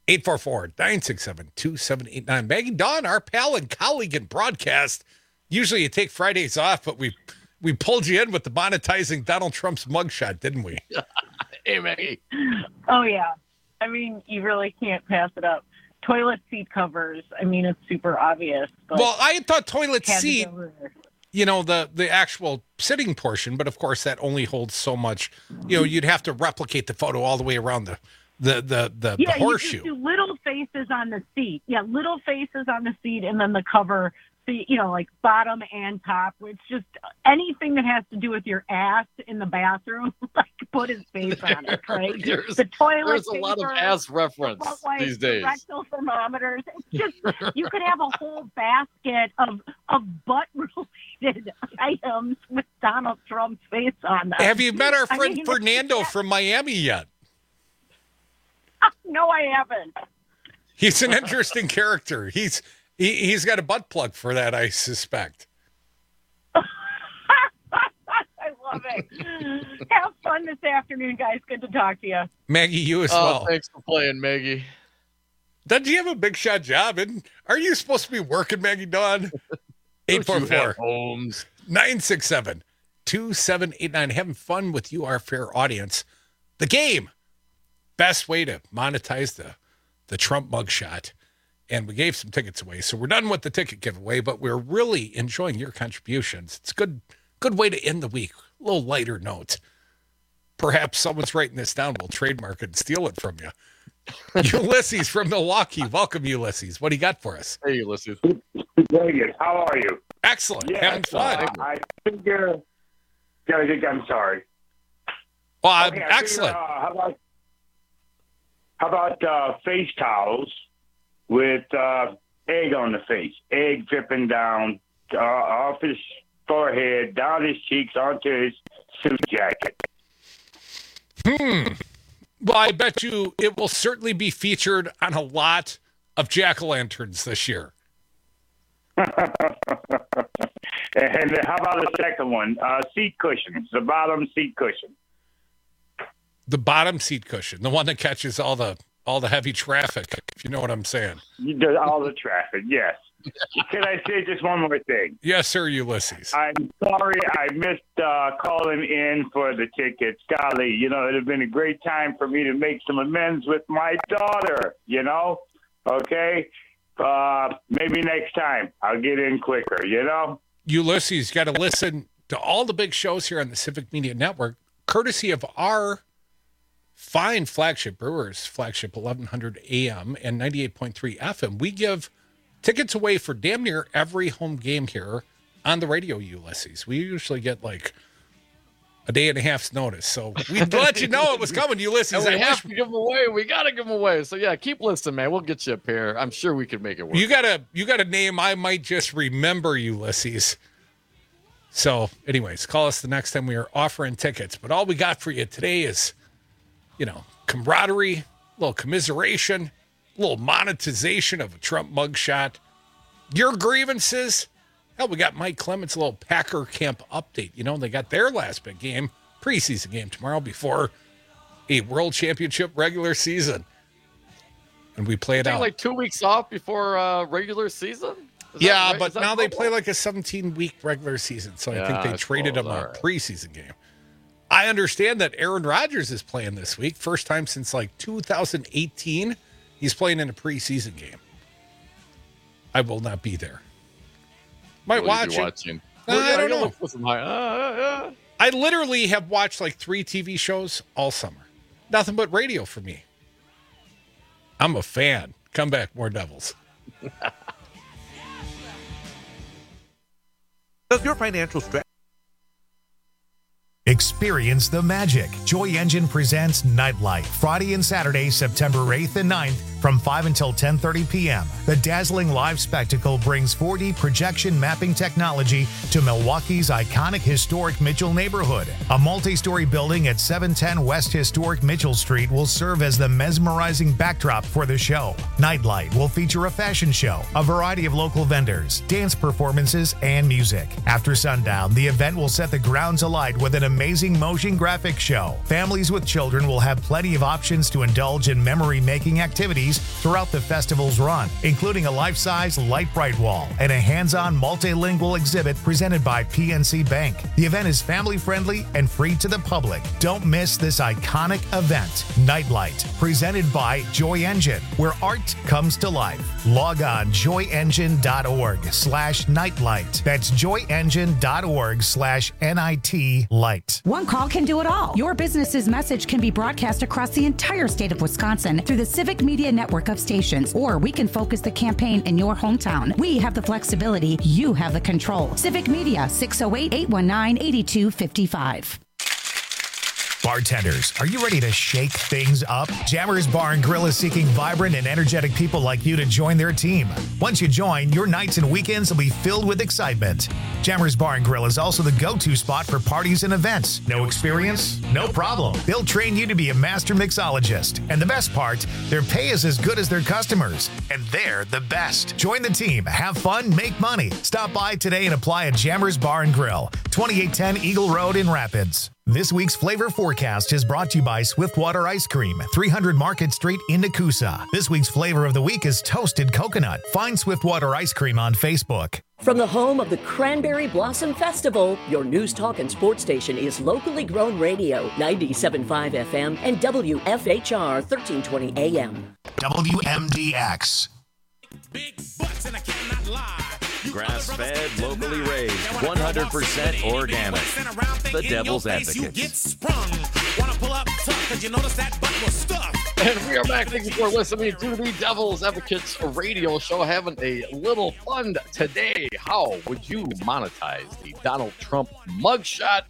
844-967-2789. Maggie Dawn, our pal and colleague in broadcast. Usually you take Fridays off, but we pulled you in with the monetizing Donald Trump's mugshot, didn't we? Hey, Maggie. Oh, yeah. I mean, you really can't pass it up. Toilet seat covers. I mean, it's super obvious. But well, I thought toilet seat, the actual sitting portion, but of course that only holds so much. You'd have to replicate the photo all the way around the horseshoe. You just do little faces on the seat. Yeah, little faces on the seat, and then the cover like bottom and top. It's just anything that has to do with your ass in the bathroom, like put his face on it, right? The toilet There's a lot of ass reference these days. Rectal thermometers. It's just, you could have a whole basket of butt-related items with Donald Trump's face on them. Have you met our friend Fernando from Miami yet? No, I haven't. He's an interesting character. He's got a butt plug for that, I suspect. I love it. Have fun this afternoon, guys. Good to talk to you. Maggie, you as well. Thanks for playing, Maggie. Doesn't he have a big shot job? And are you supposed to be working, Maggie Dawn? 844-967-2789. Having fun with you, our fair audience. The game. Best way to monetize the Trump mugshot. And we gave some tickets away. So we're done with the ticket giveaway, but we're really enjoying your contributions. It's a good way to end the week. A little lighter note. Perhaps someone's writing this down. We'll trademark it and steal it from you. Ulysses from Milwaukee. Welcome, Ulysses. What do you got for us? Hey, Ulysses. Vegas, how are you? Excellent. Yeah, having fun. I figure. I'm sorry. Well, okay, excellent. How about face towels with egg on the face, egg dripping down off his forehead, down his cheeks, onto his suit jacket? Well, I bet you it will certainly be featured on a lot of jack-o'-lanterns this year. And how about the second one? Seat cushions, the bottom seat cushion. The bottom seat cushion, the one that catches all the heavy traffic, if you know what I'm saying. All the traffic, yes. Can I say just one more thing? Yes, sir, Ulysses. I'm sorry I missed calling in for the tickets. Golly, it would have been a great time for me to make some amends with my daughter, Okay? Maybe next time I'll get in quicker, Ulysses, got to listen to all the big shows here on the Civic Media Network, courtesy of our fine flagship Brewers, flagship 1100 AM and 98.3 FM. We give tickets away for damn near every home game here on the radio, Ulysses. We usually get like a day and a half's notice. So we'd let you know it was coming, Ulysses. And we have to give them away. We got to give them away. So, yeah, keep listening, man. We'll get you a pair. I'm sure we can make it work. You got a name I might just remember, Ulysses. So, anyways, call us the next time we are offering tickets. But all we got for you today is, camaraderie, a little commiseration, a little monetization of a Trump mugshot, your grievances. Hell, we got Mike Clements' little Packer camp update. They got their last big game, preseason game tomorrow before a world championship regular season. And we play it out. Like 2 weeks off before regular season? Yeah, right? But now they play like a 17-week regular season. So I think they traded him a preseason game. I understand that Aaron Rodgers is playing this week. First time since like 2018. He's playing in a preseason game. I will not be there. Might watch it. I don't know. I literally have watched like 3 TV shows all summer. Nothing but radio for me. I'm a fan. Come back, more Devils. Does your financial strategy? Experience the magic. Joy Engine presents Nightlight, Friday and Saturday, September 8th and 9th from 5 until 10:30 p.m. The dazzling live spectacle brings 4D projection mapping technology to Milwaukee's iconic historic Mitchell neighborhood. A multi-story building at 710 West Historic Mitchell Street will serve as the mesmerizing backdrop for the show. Nightlight will feature a fashion show, a variety of local vendors, dance performances, and music. After sundown, the event will set the grounds alight with an amazing motion graphics show. Families with children will have plenty of options to indulge in memory-making activities throughout the festival's run, including a life-size light bright wall and a hands-on multilingual exhibit presented by PNC Bank. The event is family-friendly and free to the public. Don't miss this iconic event. Nightlight, presented by Joy Engine, where art comes to life. Log on joyengine.org/nightlight. That's joyengine.org/NIT light. One call can do it all. Your business's message can be broadcast across the entire state of Wisconsin through the Civic Media Network network of stations, or we can focus the campaign in your hometown. We have the flexibility. You have the control. Civic Media, 608-819-8255. Bartenders, are you ready to shake things up? Jammers Bar and Grill is seeking vibrant and energetic people like you to join their team. Once you join, your nights and weekends will be filled with excitement. Jammers Bar and Grill is also the go-to spot for parties and events. No experience? No problem. They'll train you to be a master mixologist. And the best part, their pay is as good as their customers. And they're the best. Join the team, have fun, make money. Stop by today and apply at Jammers Bar and Grill, 2810 Eagle Road in Rapids. This week's flavor forecast is brought to you by Swiftwater Ice Cream, 300 Market Street in Nakusa. This week's flavor of the week is toasted coconut. Find Swiftwater Ice Cream on Facebook. From the home of the Cranberry Blossom Festival, your news, talk, and sports station is locally grown radio, 97.5 FM and WFHR 1320 AM. WMDX. Big butts and I cannot lie. Grass-fed, locally raised, 100% organic. The Devil's Advocates. And we are back. Thank you for listening to the Devil's Advocates radio show. Having a little fun today. How would you monetize the Donald Trump mugshot?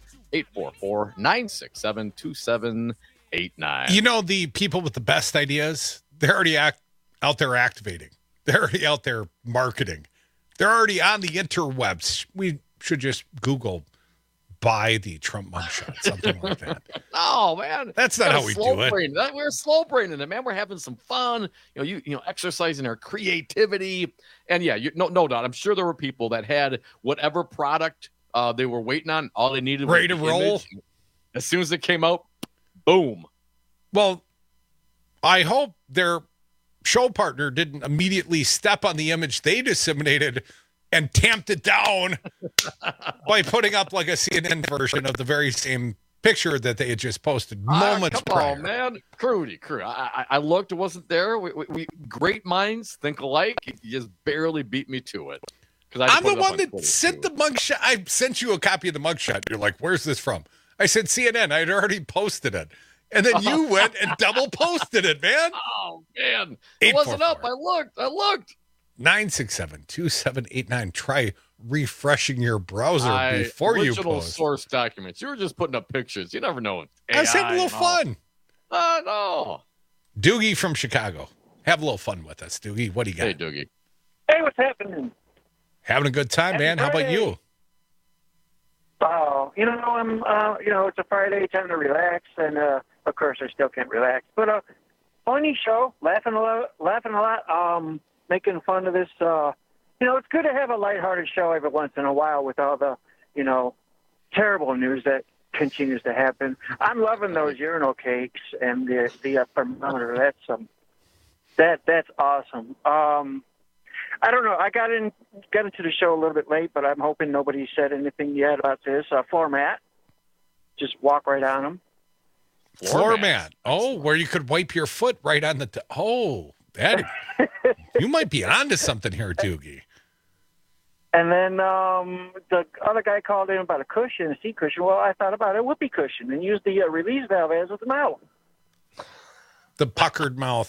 844-967-2789. You know, the people with the best ideas, they're already out there activating. They're already out there marketing. They're already on the interwebs. We should just Google buy the Trump mugshot, something like that. Oh, man. That's not how we do it. We're slow braining it, man. We're having some fun, you know, exercising our creativity. And yeah, no doubt. I'm sure there were people that had whatever product they were waiting on. All they needed was ready to roll. Image. As soon as it came out, boom. Well, I hope their show partner didn't immediately step on the image they disseminated and tamped it down by putting up like a CNN version of the very same picture that they had just posted moments prior. Come on, man. Crudy. I looked, it wasn't there. We great minds think alike. You just barely beat me to it. I'm the one that sent the mugshot. I sent you a copy of the mugshot. You're like, where's this from? I said CNN. I'd already posted it. And then you went and double posted it, man. Oh, man. It wasn't up. I looked. 967-2789. Try refreshing your browser before you post. Original source documents. You were just putting up pictures. You never know. I was having a little fun. No. Doogie from Chicago. Have a little fun with us, Doogie. What do you got? Hey, Doogie. Hey, what's happening? Having a good time, man. How about you? Oh, I'm, it's a Friday, time to relax, and, of course, I still can't relax. But, funny show, laughing a lot, making fun of this, it's good to have a lighthearted show every once in a while with all the, terrible news that continues to happen. I'm loving those urinal cakes and the thermometer. That's awesome. I don't know. I got into the show a little bit late, but I'm hoping nobody said anything yet about this. Floor mat. Just walk right on them. Floor mat. Oh, where you could wipe your foot right on the... that... You might be onto something here, Doogie. And then the other guy called in about a seat cushion. Well, I thought about a whoopee cushion and used the release valve as with the mouth. The puckered mouth.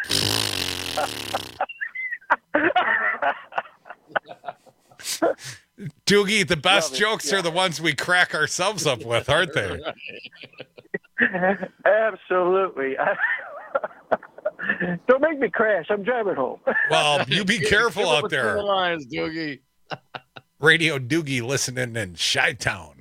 Doogie, the best jokes are the ones we crack ourselves up with, aren't they? Absolutely. Don't make me crash. I'm driving home. Well, you be careful out there. The lines, Doogie. Radio Doogie listening in Chi-Town.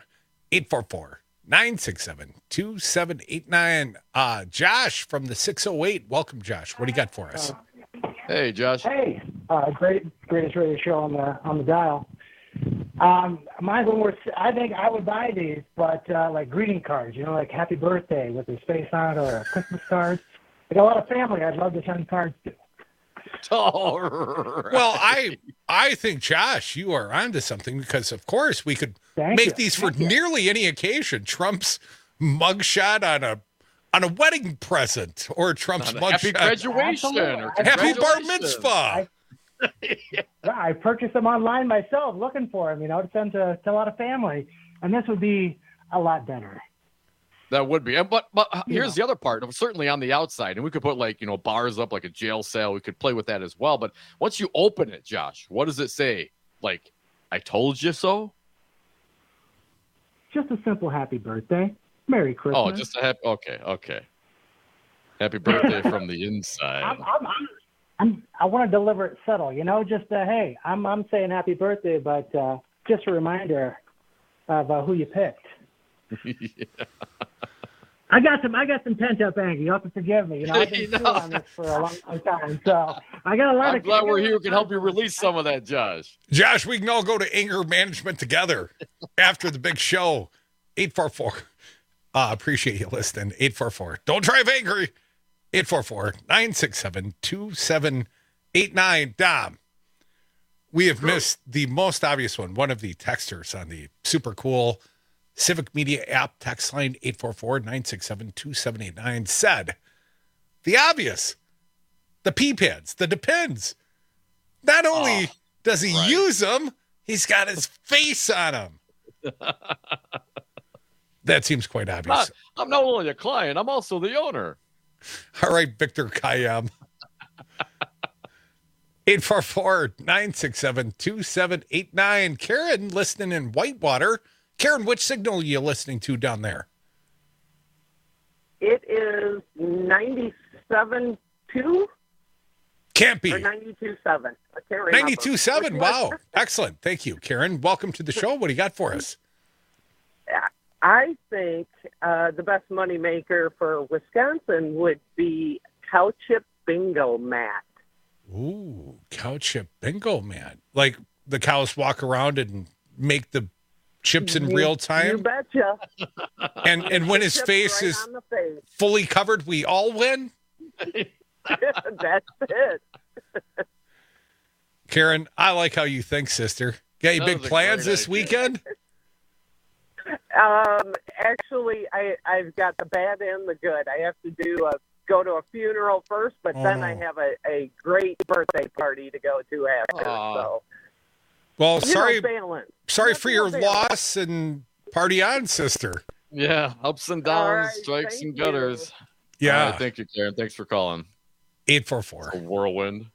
844-967-2789. Josh from the 608. Welcome, Josh. What do you got for us? Hey, Josh. Hey, greatest radio show on the dial. Mine was, I think I would buy these, but like greeting cards, like happy birthday with their face on it, or a Christmas card. I got a lot of family I'd love to send cards to. All right. Well, I think, Josh, you are onto something, because, of course, we could make these for nearly any occasion. Trump's mugshot on a wedding present, or Trump's mugshot. Happy graduation. Or happy bar mitzvah. I purchased them online myself, looking for them, to send to a lot of family. And this would be a lot better. That would be. But here's the other part. Certainly on the outside, and we could put bars up like a jail cell. We could play with that as well. But once you open it, Josh, what does it say? Like, I told you so? Just a simple happy birthday. Merry Christmas. Oh, just a happy. Okay. Happy birthday from the inside. I want to deliver it subtle, just hey, I'm saying happy birthday, but just a reminder of who you picked. Yeah. I got some pent up anger. You have to forgive me. I've been sitting on this for a long time, so I got a lot I'm glad we're here. We can help you release some of that, Josh. Josh, we can all go to anger management together after the big show. 844. Appreciate you listening. 844. Don't drive angry. 844-967-2789. Dom, we have missed the most obvious one. One of the texters on the super cool Civic Media app text line 844-967-2789 said the obvious, the P-pads, the Depends. Not only does he use them, he's got his face on them. That seems quite obvious. I'm not only a client, I'm also the owner. All right, Victor Kayam. 844-967-2789. Karen listening in Whitewater. Karen, which signal are you listening to down there? It is 97.2. Can't be. Or 92.7. 92.7. Wow. Excellent. Thank you, Karen. Welcome to the show. What do you got for us? I think the best money maker for Wisconsin would be cow chip bingo mat. Ooh, cow chip bingo mat. Like the cows walk around and make the chips in real time? You betcha. And when his face right is fully covered, we all win? That's it. Karen, I like how you think, sister. Got any big plans this weekend? Actually, I've got the bad and the good. I have to go to a funeral first, but then I have a great birthday party to go to after. So, well, sorry balance. for your loss, and party on, sister. Yeah, ups and downs, strikes and gutters. Yeah. All right, thank you, Karen. Thanks for calling. 844. A whirlwind.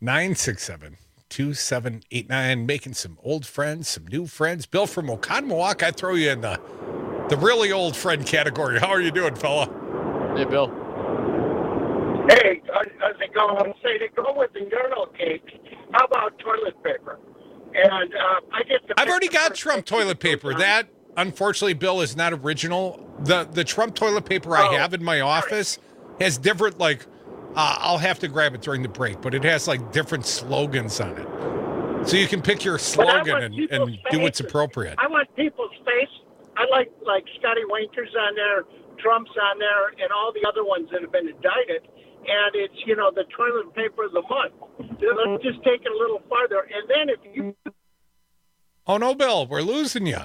967-2789. Making some old friends, some new friends. Bill from Oconomowoc, I throw you in the really old friend category. How are you doing, fella? Hey, Bill. Hey, how's it going? Say, to go with the urinal cakes, how about toilet paper? And I've already got Trump toilet paper. That, unfortunately, Bill, is not original. The Trump toilet paper I have in my office has different, I'll have to grab it during the break, but it has different slogans on it. So you can pick your slogan and do what's appropriate. I want people's face. I like Scotty Winkers on there, Trump's on there, and all the other ones that have been indicted. And it's, the toilet paper of the month. Let's just take it a little farther. And then if you... Oh, no, Bill, we're losing you.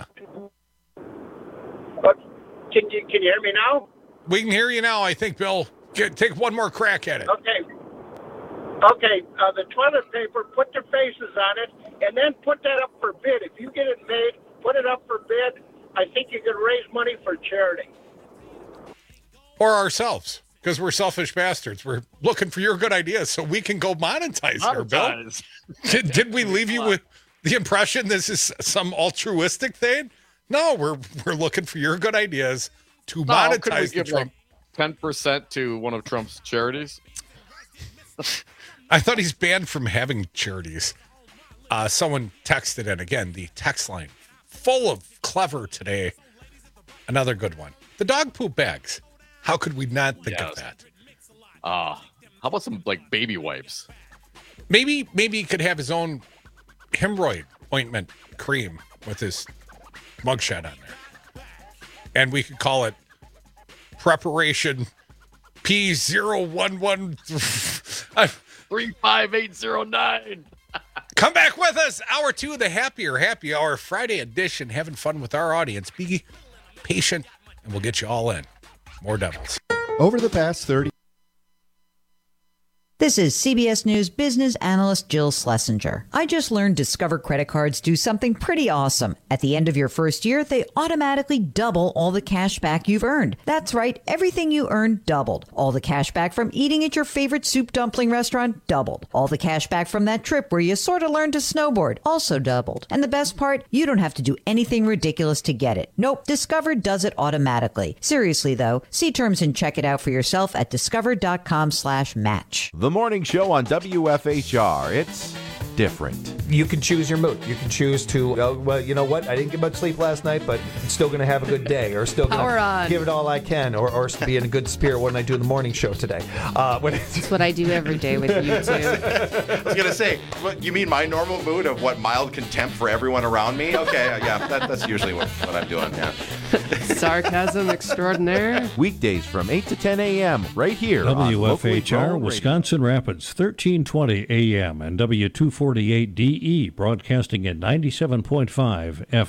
Can you hear me now? We can hear you now, I think, Bill. Take one more crack at it. Okay. The toilet paper, put their faces on it, and then put that up for bid. If you get it made, put it up for bid. I think you can raise money for charity. Or ourselves, because we're selfish bastards. We're looking for your good ideas so we can go monetize here, Bill. Did we leave you with the impression this is some altruistic thing? No, we're looking for your good ideas to monetize the Trump. 10% to one of Trump's charities. I thought he's banned from having charities. Someone texted in again, the text line full of clever today. Another good one. The dog poop bags. How could we not think of that? How about some baby wipes? Maybe he could have his own hemorrhoid ointment cream with his mugshot on there. And we could call it Preparation P011 35809. Come back with us. Hour 2 of the Happy Hour Friday edition. Having fun with our audience. Be patient, and we'll get you all in. More Devils. Over the past 30 This is CBS News business analyst Jill Schlesinger. I just learned Discover credit cards do something pretty awesome. At the end of your first year, they automatically double all the cash back you've earned. That's right, everything you earned doubled. All the cash back from eating at your favorite soup dumpling restaurant doubled. All the cash back from that trip where you sort of learned to snowboard also doubled. And the best part, you don't have to do anything ridiculous to get it. Nope, Discover does it automatically. Seriously though, see terms and check it out for yourself at discover.com/match. The morning show on WFHR. It's different. You can choose your mood. You can choose to, well, you know what? I didn't get much sleep last night, but I'm still going to have a good day, or still going to give it all I can, or be in a good spirit when I do the morning show today. That's what I do every day with you, too. I was going to say, what, you mean my normal mood of what, mild contempt for everyone around me? Okay, yeah, that's usually what I'm doing, yeah. Sarcasm extraordinaire. Weekdays from 8 to 10 a.m. right here on WFHR, Wisconsin Rapids, 1320 a.m. and W248DE, broadcasting at 97.5 FM.